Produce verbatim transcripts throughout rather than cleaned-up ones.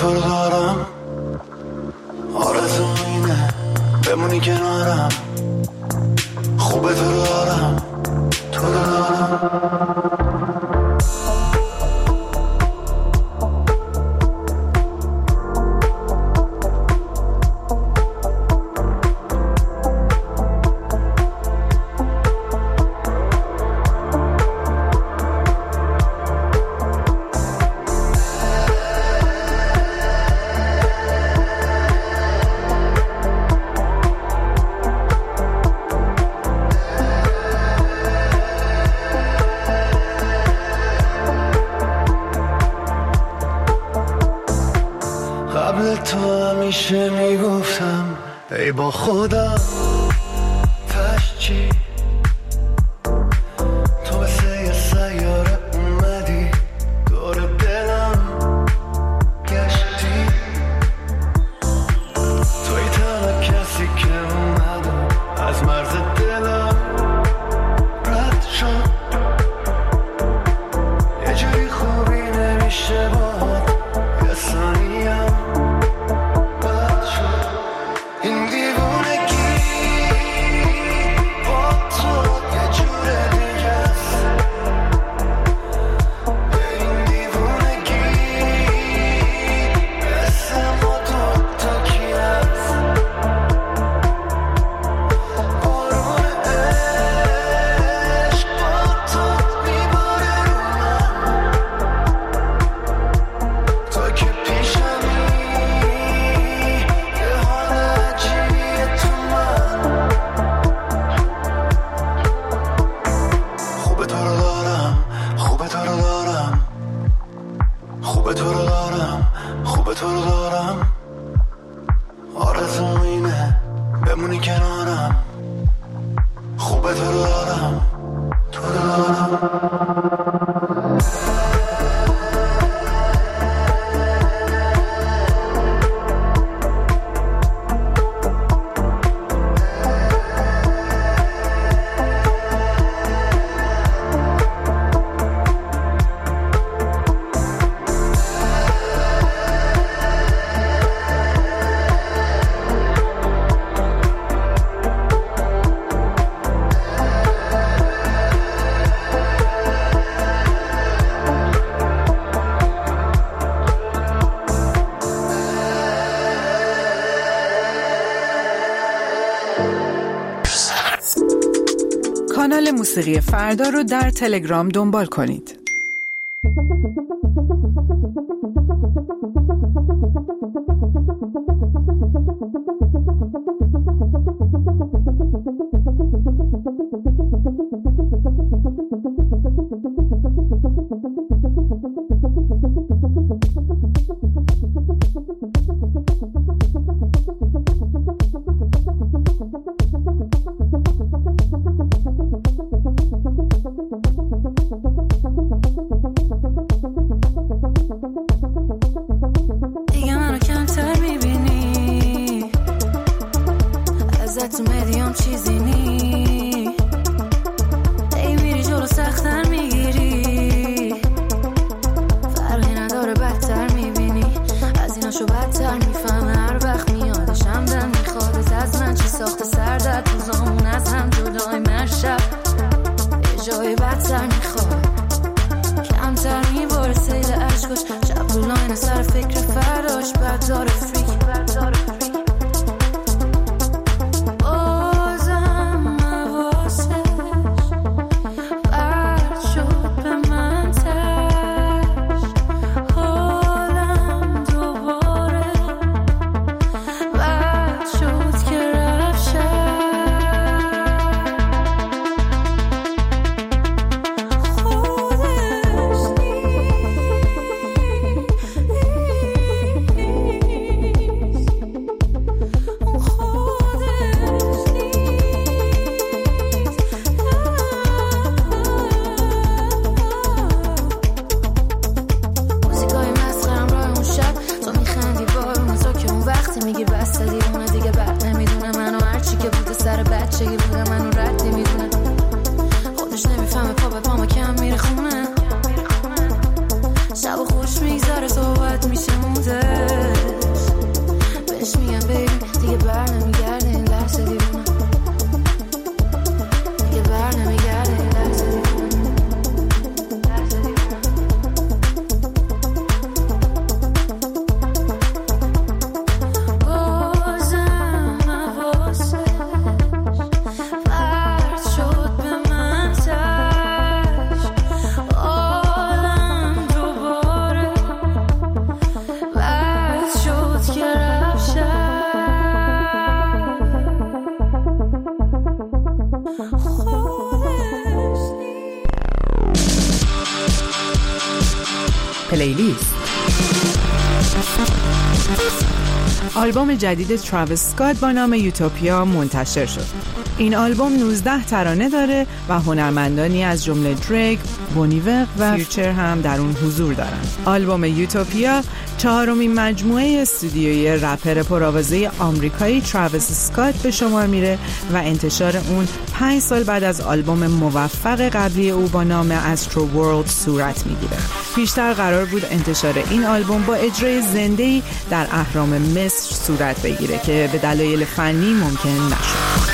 تو رو دارم، آرزوم اینه بمونی کنارم. خوبه تو رو دارم، تو رو دارم. قبل تو همیشه میگفتم ای با خودم پس چی، تو مثل یه سیاره اومدی دور دلم گشتی. توی تنها کسی که اومدم از مرز دلم رد شد. یه جوری خوبی نمیشه باهات یه ثانیم بد شد. این دیوونگی با تو یه جور دیگه است. این دیوونگی مثل ما دوتا کی هست. بارون عشق با تو میباره رو من، تو که پیشمی یه حال عجیبیه تو من. خوبه تو رو دارم، خوبه تو رو دارم، خوبه تو رو دارم، خوبه تو رو دارم. آرزوم اینه بمونی کنارم. خوبه تو رو دارم، تو رو دارم. کانال موسیقی فردا رو در تلگرام دنبال کنید. دیگه منو کمتر میبینی، ازت اومدیم چیزی نی. ای میری جلو سختر میگیری، فرقی نداره بدتر میبینی. از ایناشو بدتر میفهمه هر وقت میادشم دم میخوادت از من. چی ساخت سردت روزامون از هم جدای من شب یه جای بدتر میخواد. کمتر میباره سیل عشقاش، شب تو لاین سر فکر فرداش. بردار فریک بردار فریک بازم حواسش برد شد به من تش. حالم دوباره بد شد که رفت شد. خودش پلیلیست. آلبوم جدید تراویس اسکات با نام یوتوپیا منتشر شد. این آلبوم نوزده ترانه داره و هنرمندانی از جمله دریک، بونیور و فیوچر هم در اون حضور دارن. آلبوم یوتوپیا چهارمین مجموعه استودیویی رپر پرآوازه آمریکایی تراویس اسکات به شمار میره و انتشار اون پنج سال بعد از آلبوم موفق قبلی او با نام استرو ورلد صورت میگیره. پیشتر قرار بود انتشار این آلبوم با اجرای زنده‌ای در اهرام مصر صورت بگیره که به دلایل فنی ممکن نشد.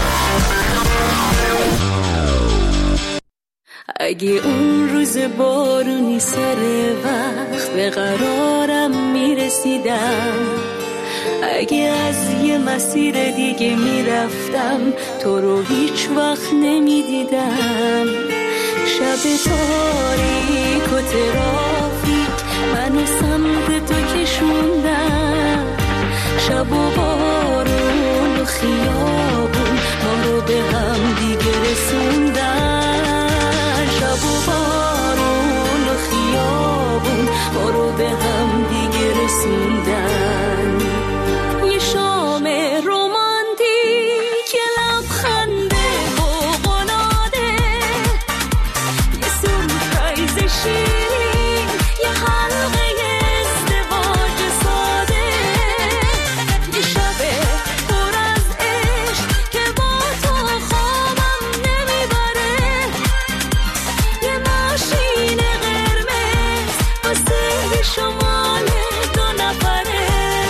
اگه اون روز بارونی سر وقت به قرارم میرسیدم، اگه از یه مسیر دیگه میرفتم تو رو هیچ وقت نمیدیدم، شب تاریک و ترافیک منو سمت تو کشوندم، شب و بارون و خیابون ما رو به هم دیگه رسوندن، شب و بارون و خیابون ما رو به هم دیگه رسوندن. یه شام رومانتیک، یه لبخنده فوق‌العاده، یه سورپرایز شیرین، یه حلقه ازدواج ساده، یه شب پر از عشق که با تو خوابم نمیبره، یه ماشین قرمز واسه شمال دو نفره.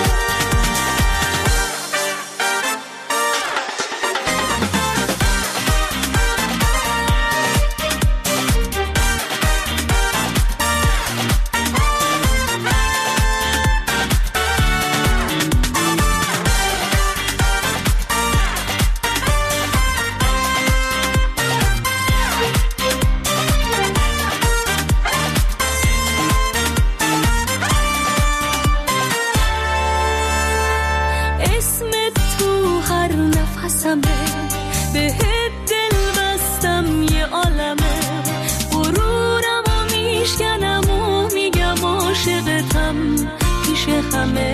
اسمت تو هر نفسمه، بهت دل بستم یه عالمه، غرورم و میشکنم و میگم عاشقتم پیش همه،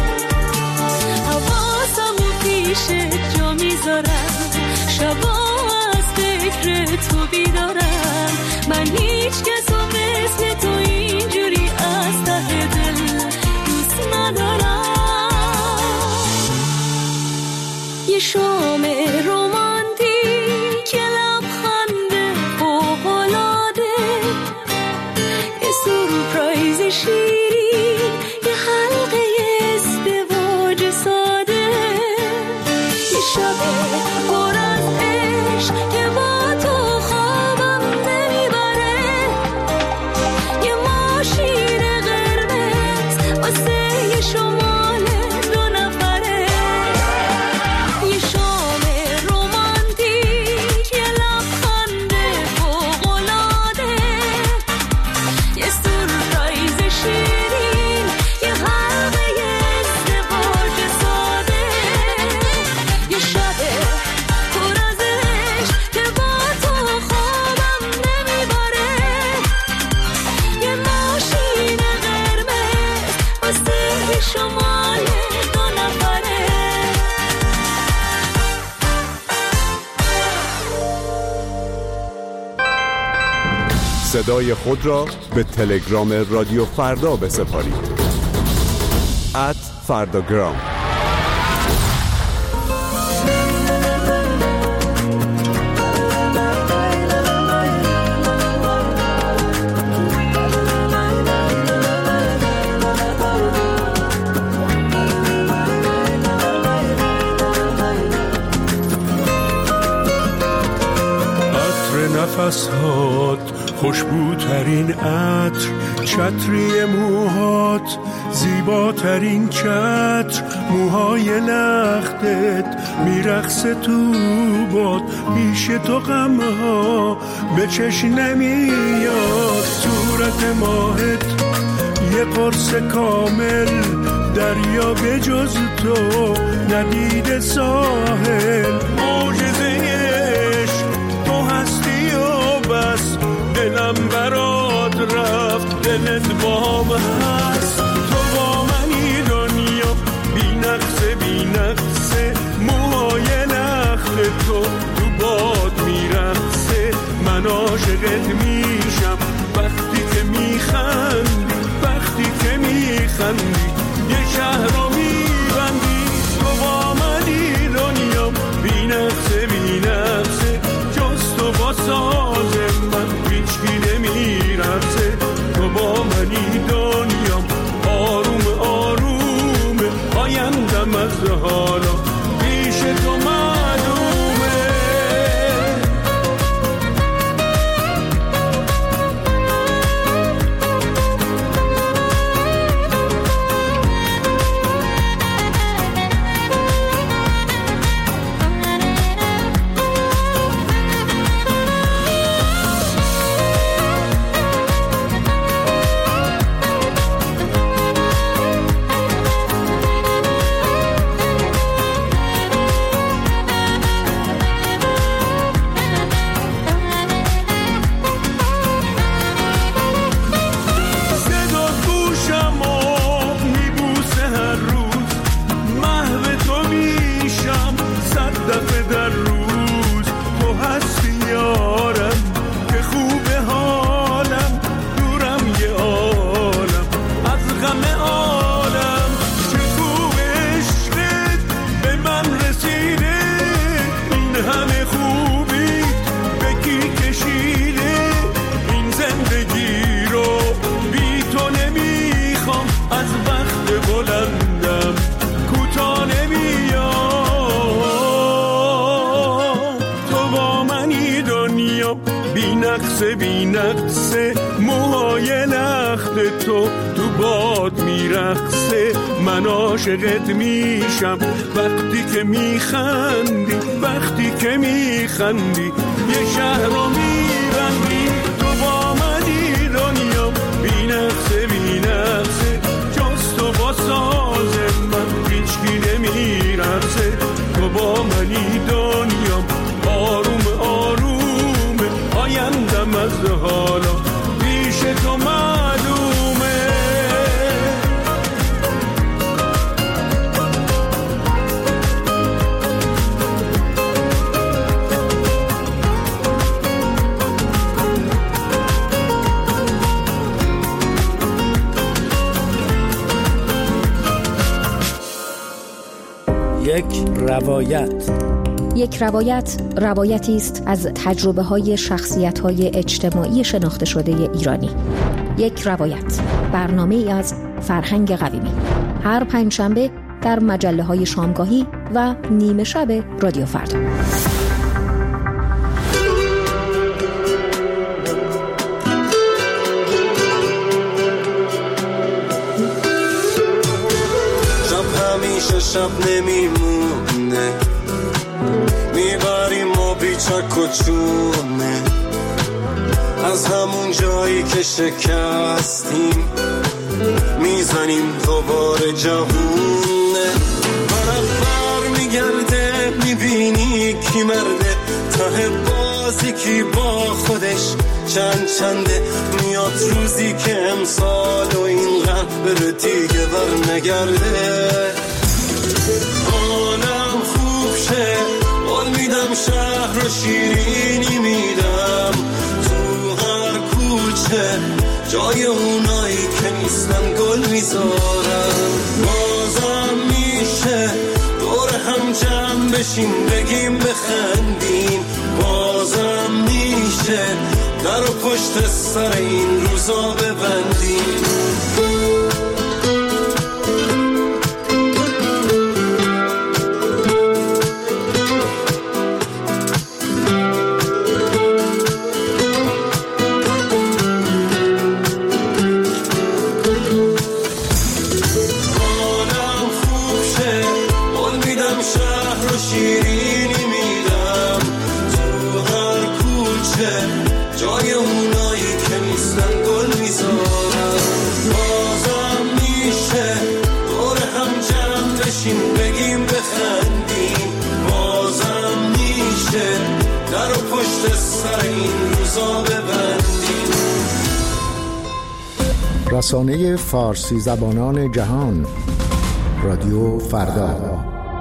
حواسم و پیشت جا میذارم، شبا از فکر تو بیدارم، من هیچ کس و مثل تو اینجوری از ته دل دوست ندارم. یه شام رومانتیک، یه لبخنده فوق‌العاده، یه سورپرایز شیرین، یه حلقه ازدواج ساده، یه شب پر از عشق که با تو خوابم نمیبره، یه ماشین قرمز واسه یه شمال دو نفره. یه شام رومانتیک، یه لبخنده فوق‌العاده، یه سورپرایز شیرین، یه حلقه ازدواج ساده، یه شب پر از عشق که با تو خوابم نمیبره، یه ماشین قرمز واسه شمال دو نفره. صدای خود را به تلگرام رادیو فردا بسپارید. ات فرداگرام. نفس‌هات خوشبوترین عطر، چتری موهات زیباترین چتر، موهای لختت میرقصه تو باد، پیش تو غمها به چشم نمیاد، صورت ماهت یه قرص کامل، دریا به جز تو ندید ساحل، معجزه عشق تو هستی و بس، دلم برات رفت دلت با آروم هست. تو با منی دنیا بی نقصه بی نقصه، موهای نخل تو تو باد میرقصه. من عاشقت میشم وقتی که میخندی، وقتی که میخندی یه شهر رو میبندی. تو با منی دنیا بی نقصه بی نقصه، جز تو با ساز من هیچکی نمیرقصه. تو با منی دنیا آروم آروم، آیندم از حالا پیش تو معلومه. بی نقصه موهای نخل تو تو باد میرقصه. من عاشقت میشم وقتی که میخندی، وقتی که میخندی یه شهر رو میبندی. تو با منی دنیا بی نقصه بی نقصه، جز تو با ساز من هیچکی نمیرقصه. تو با منی دنیا آروم آروم، آیندم از حالا پیش تو معلومه. یک روایت. یک روایت روایتی است از تجربه های شخصیت های اجتماعی شناخته شده ایرانی. یک روایت، برنامه ای از فرهنگ قویمی، هر پنجشنبه در مجله های شامگاهی و نیمه شب رادیو فردا. شب همیشه شب نمیمونه، میبریم و بیچک و چونه، از همون جایی که شکستیم میزنیم دوباره جوونه. برف بر میگرده میبینی کی مرده، ته بازی کی با خودش چند چنده. میاد روزی که امسال و اینقدر بره دیگه بر نگرده. حالم خوب شه، قول میدم شهر رو شیرینی میدم، تو هر کوچه جای اونایی که نیستن گل میذارم. بازم میشه دور هم جمع بشیم بگیم بخندیم، بازم میشه در و پشت سر این روزا ببندیم. جای اونایی که نیستن گل میذارم. رسانه فارسی زبانان جهان، رادیو فردا.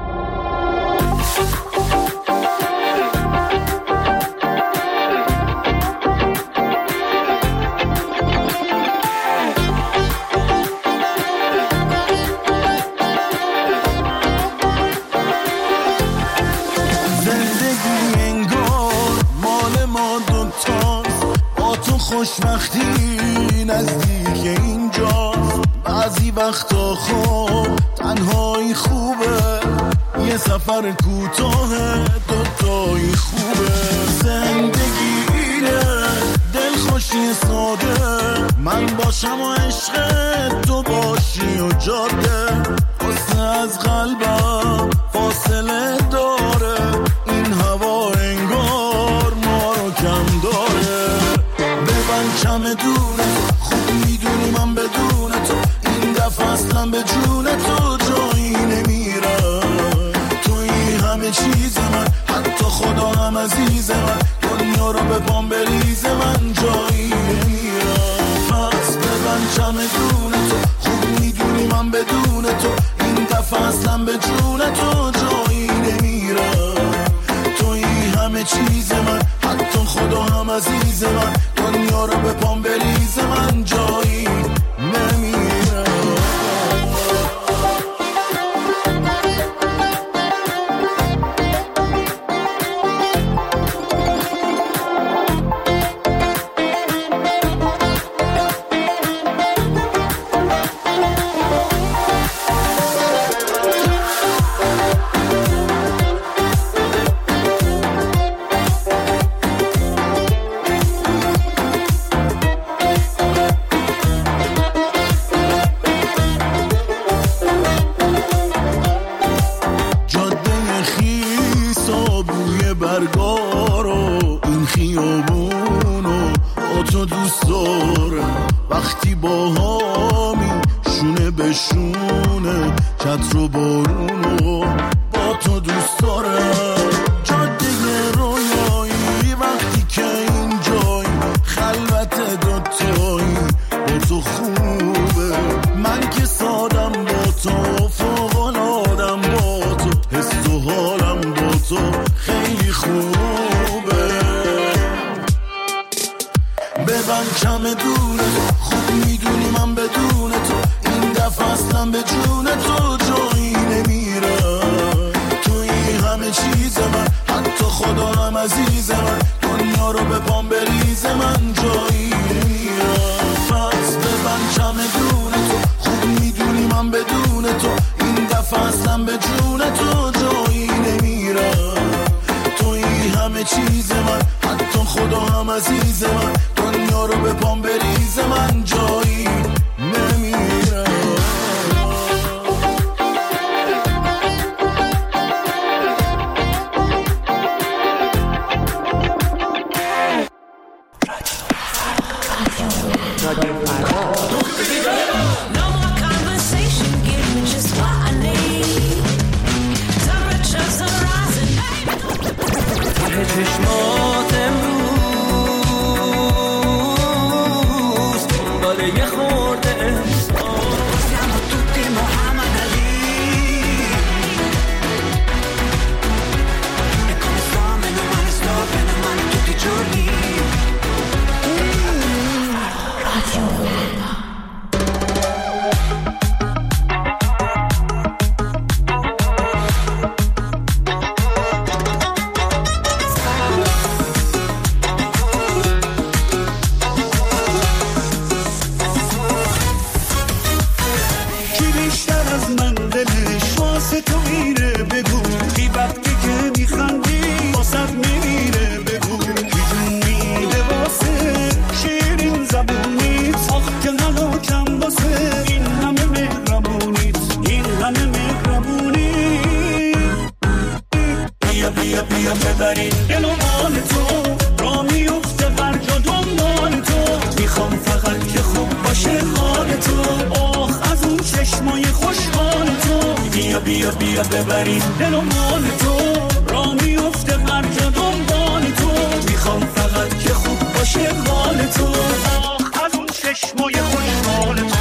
خوشبختی نزدیک اینجاست، بعضی وقتا خوب تنهایی خوبه، یه سفر کوتاه دوتایی خوبه. زندگی اینه دلخوشی ساده، من باشم و عشق تو باشی و جاده، قصه از قلبم فاصله داره، این هوا انگار ما رو کم داره. چم دونه خوب میدونی من بدون تو این دفعه اصلا به جون تو جایی نمیرم. توی همه چیز من، حتی خدا هم عزیز من، دنیا رو به پام بریز من جایی نمیرم. پس ببند چم دونه تو خوب میدونی من بدون تو این دفعه اصلا به جون تو جایی نمیرم. توی همه چیز من، حتی خدا هم عزیز من، دنیا رو به پام بریز من جایی نمیرم. وقتی با هامی شونه به شونه چتر و بارونو با تو دوست دارم. جاده رویایی وقتی که اینجایی خلوت دوتایی با تو خوبه. من که سادم با تو فوق‌العاده‌ام با تو، حس و حالم با تو خیلی خوبه. ببند کم دونه خوب میدونی من بدون تو این دفعه اصلا به جون تو جایی نمیرم. توی همه چیز من، حتی خدا هم عزیز من، دنیا رو به پام بریز من جایی نمیرم. پس ببند کم دونه تو خوب میدونی من بدون تو این دفعه اصلا به جون تو جایی نمیرم. توی همه چیز من، حتی خدا هم عزیز من، دنیا رو به پام بریز من جایی نمیرم. چشمات امروز دنبال یه خورده احساس siamo tutti Muhammad Ali e come sto meno male sto bene male tutti i giorni Radio ببرین دل و مال تو را میفته برجا دنبال تو میخوام فقط که خوب باشه حال تو آخ از اون چشمای خوشحال تو بیا بیا بیا ببرین دل و مال تو را میفته برجا دنبال تو میخوام فقط که خوب باشه حال تو آخ از اون چشمای چشمای خوشحال تو.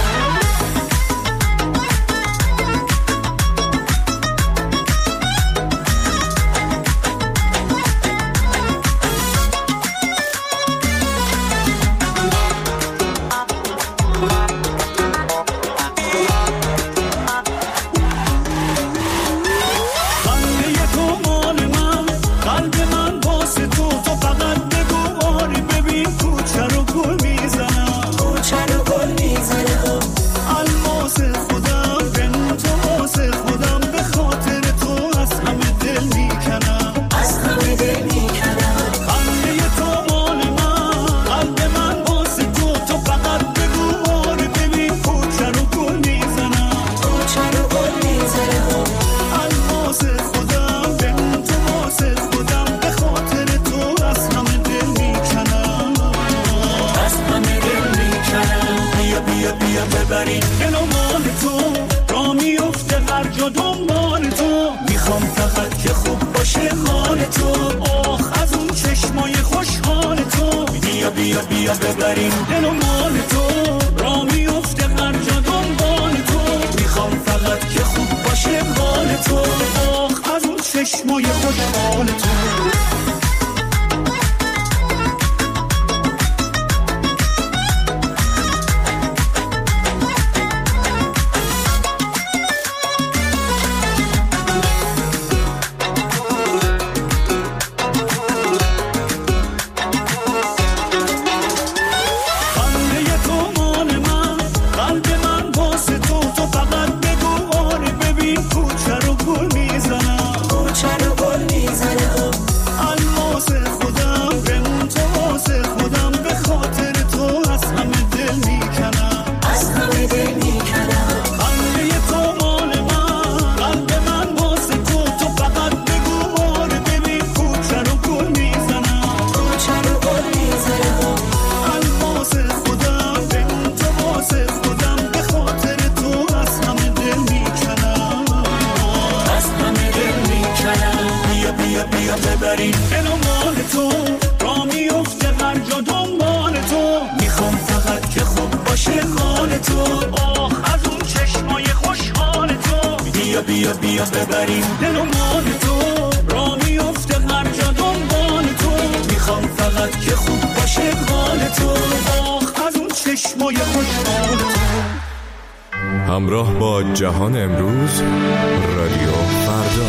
همراه با جهان امروز رادیو فردا.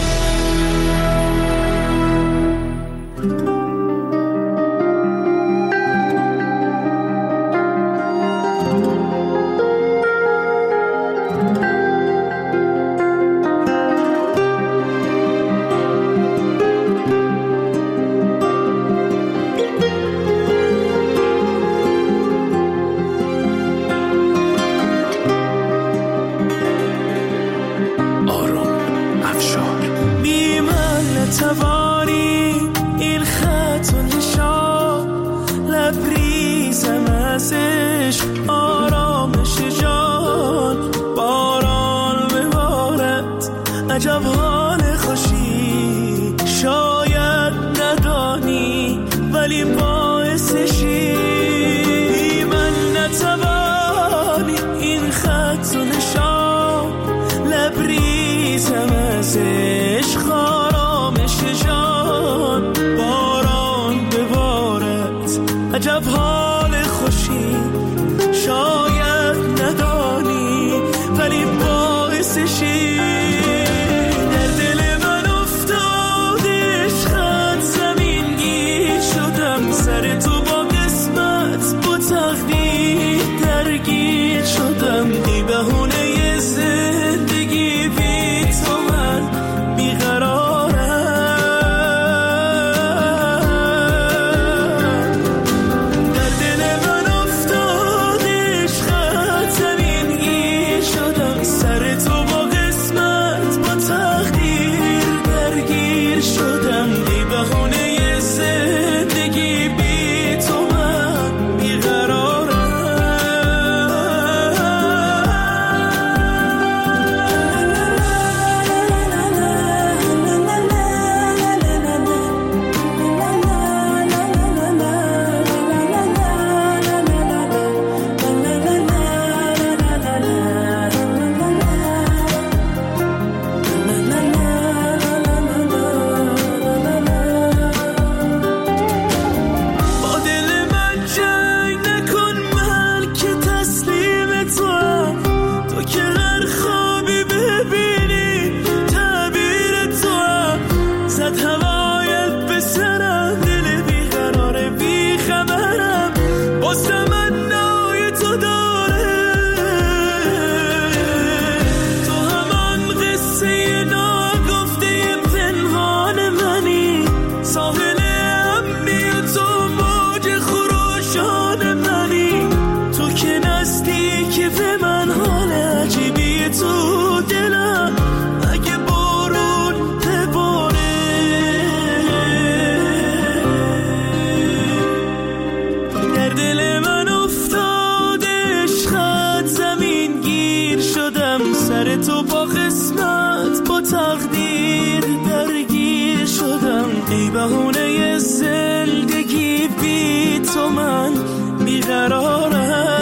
تو من بیقرارم.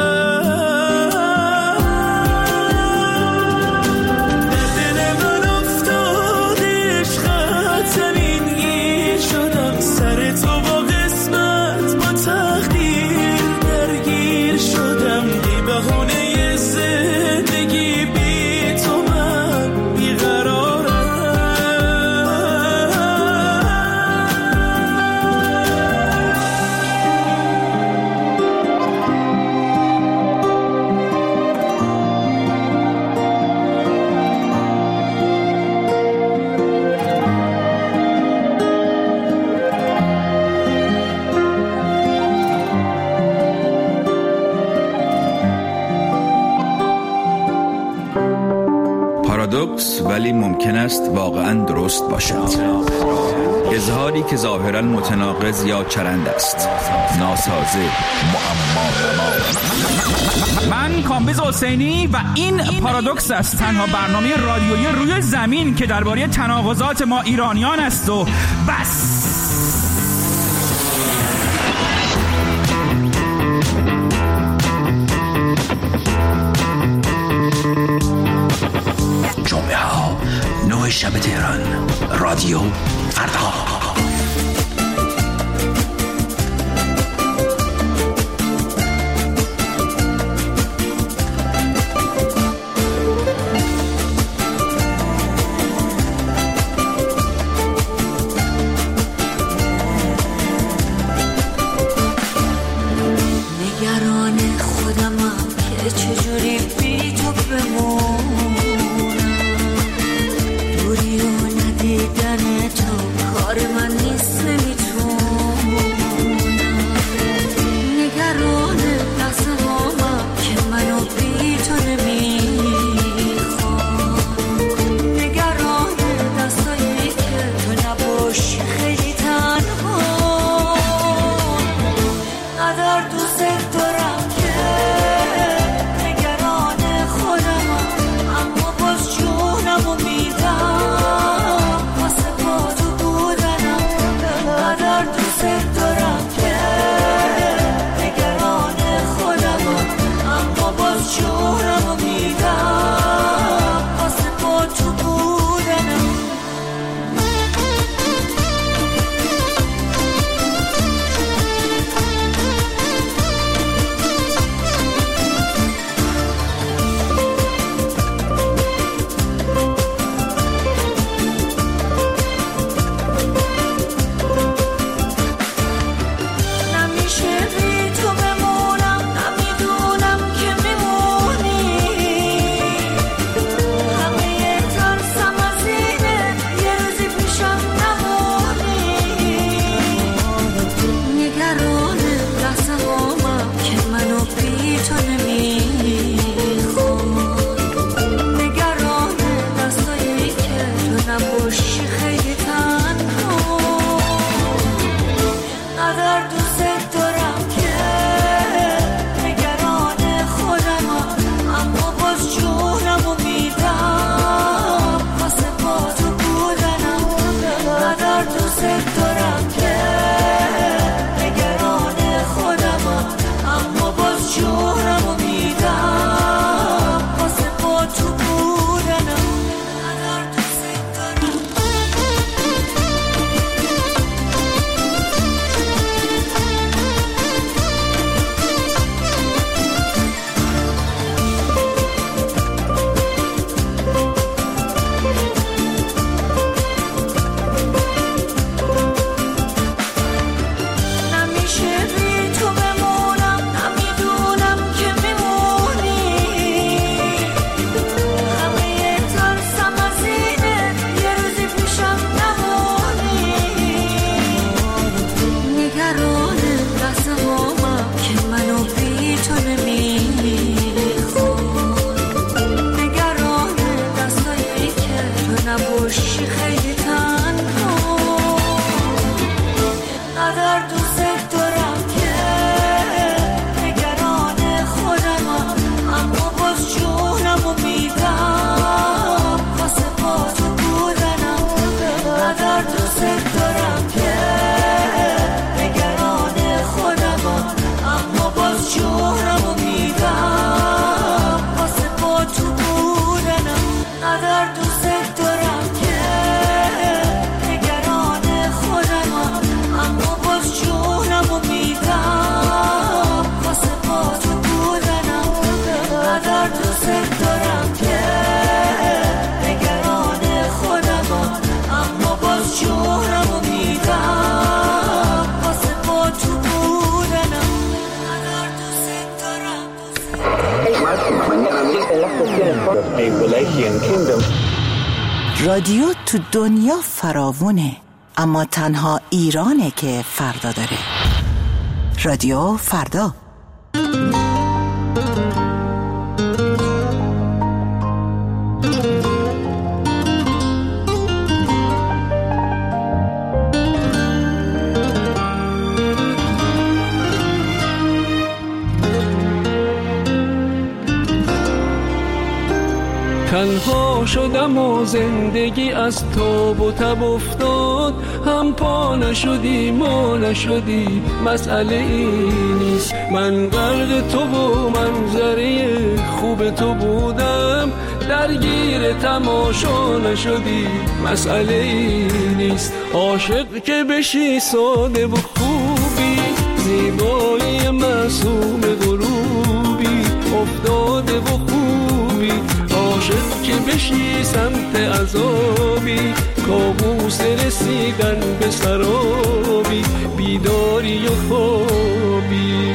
پارادوکس ولی ممکن است واقعاً درست باشد. اظهاری که ظاهراً متناقض یا چرند است، ناسازه، معما. من کامبیز حسینی و این پارادوکس است، تنها برنامه رادیویی روی زمین که درباره تناقضات ما ایرانیان است و بس. جمعه ها نه شب تهران، رادیو فردا. نگران خودمم که چجوری بی تو بمونم، دوری و ندیدن تو کار من نیست. دوست دارم که نگران خودمم، اما باز جونمو میدم واسه با تو بودنم. قدر دوست دارم که نگران خودمم، اما باز جونمو میدم واسه با تو بودنم. قدر دوست دارم. رادیو تو دنیا فراوونه، اما تنها ایرانه که فردا داره. رادیو فردا. تنها شدم و زندگی از تاب و تب افتاد، هم پا نشدی ما نشدی، مسئله این نیست. من غرق تو و منظره خوب تو بودم، درگیر تماشا نشدی، مسئله این نیست. عاشق که بشی ساده و خوبی، زیبایی معصوم غروبی، افتاده و خوبی. عاشق که بشی سمت عذابی، کابوس رسیدن به سرابی، بیداری و خوابی.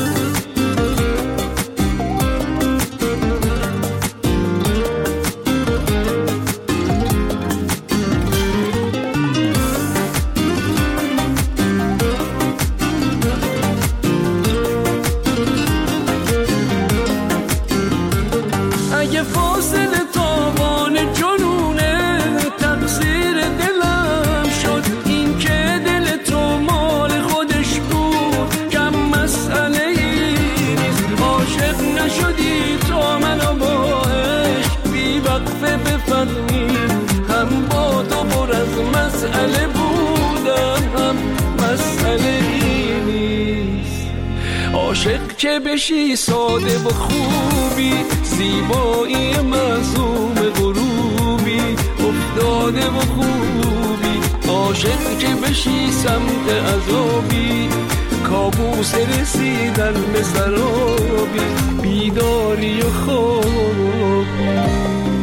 اگه فاصله تاوان جنونه، تقصیر دلم شد این که دل تو مال خودش بود، کم مسئله ای نیست. عاشق نشدی تو منو با عشق بی وقفه بفهمی، هم با تو پر از مسئله بودم، هم مسئله ای نیست. عاشق که بشی ساده و خوبی، زیبایی معصوم غروبی، افتاده و خوبی. عاشق که بشی سمت عذابی، کابوس رسیدن به سرابی، بیداری و خوابی.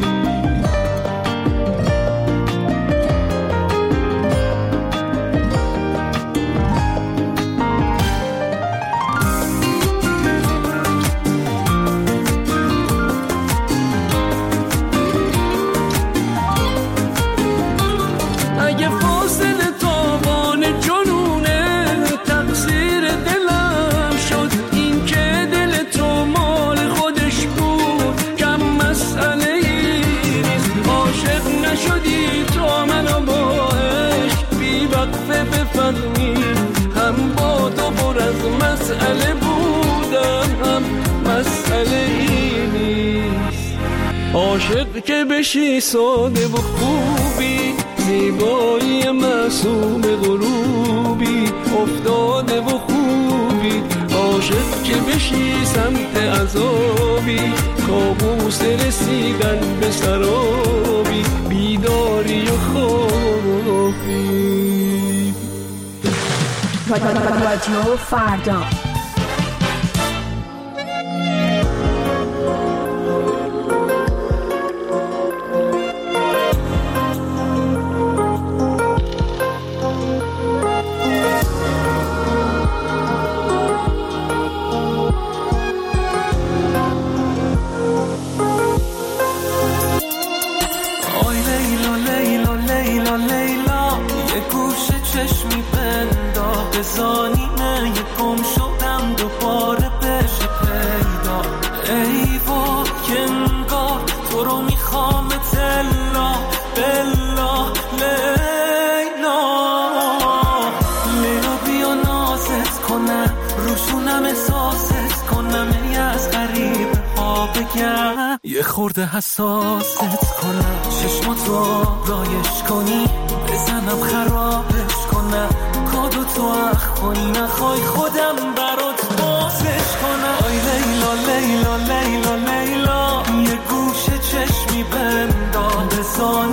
هم با تو پر از مسئله بودم، هم مسئله ای نیست. عاشق که بشی ساده و خوبی، زیبایی معصوم غروبی، افتاده و خوبی. عاشق که بشی سمت عذابی، کابوس رسیدن به سرابی، بیداری و خوابی. رادیو فردا. زانینه گم شدم دوباره بشه پیدا. ای با که انگار تو رو میخوام تلا بلا لیلا. لیلا بیا نازت کنم، روشونم احساست کنم، ای از غریب ها بگم، یه خورده حساست کنم، چشماتو رایش کنی، بزنم خرابش کنم، کادو تو اخ کنی، نخوای خودم برات بازش کنم. آی لیلا لیلا لیلا لیلا، یه گوشه چشمی بنداز،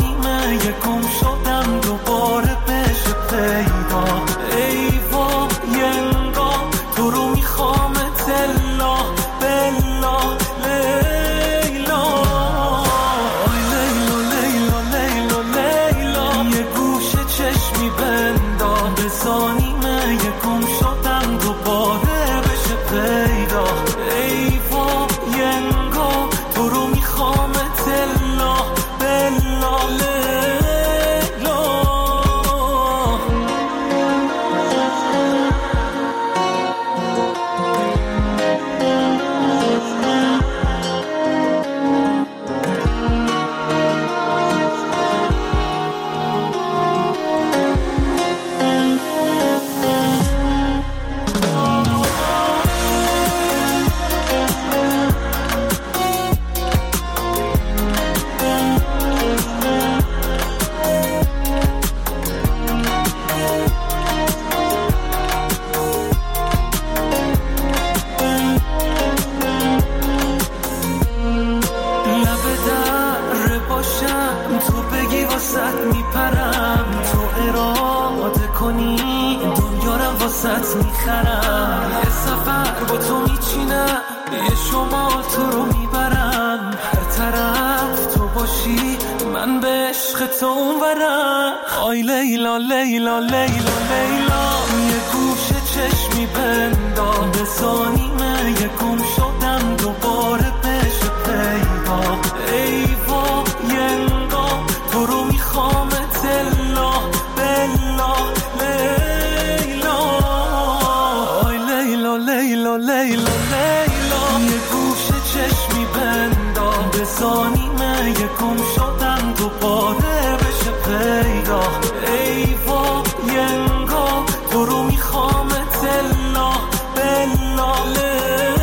گم شدم دوباره بشه پیدا. ای وای انگار تو رو میخوام تلا بلا لیلا. آی لیلا لیلا لیلا لیلا، یه گوشه چشمی بندا بزانیمه، یه گم شدم دوباره بشه پیدا. ای وای انگار تو رو میخوام تلا بلا لیلا. واسط میخرم، یه سفر با تو میچینم، یه شمال تو رو میبرم، هر طرف تو باشی من به عشق تو اونورم. آی لیلا لیلا لیلا لیلا، یه گوشه چشمی بندا بزانیمه، یه گم شدم دوباره بشه پیدا. ای وای انگار تو رو میخوام تلا بلا لیلا. آی لیلا لیلا لیلا لیلا، یه گوشه چشمی بندا بزانیمه، یه گم شدم دوباره بشه پیدا. ای وای انگار تو رو میخوام تلا بلا لیلا.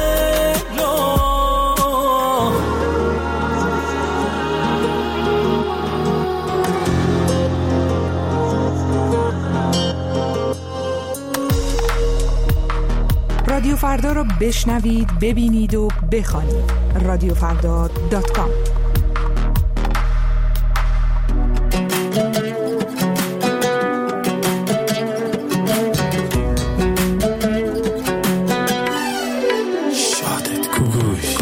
رادیو فردا رو بشنوید، ببینید و بخوانید. رادیو فردا دات کام. شادت کوگوش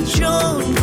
جان